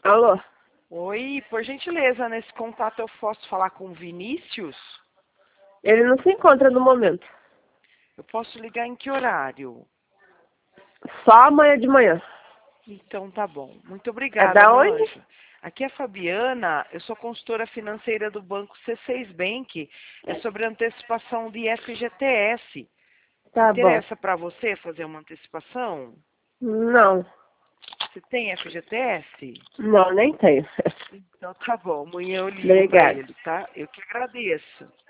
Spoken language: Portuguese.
Alô? Oi, por gentileza, nesse contato eu posso falar com o Vinícius? Ele não se encontra no momento. Eu posso ligar em que horário? Só amanhã de manhã. Então tá bom. Muito É obrigada, da meu onde? anjo. Aqui é a Fabiana, eu sou consultora financeira do Banco C6 Bank. É sobre antecipação de FGTS. Tá bom. Interessa para você fazer uma antecipação? Não. Você tem FGTS? Não, nem tenho. Então tá bom, amanhã eu ligo para Obrigada. ele, tá? Eu que agradeço.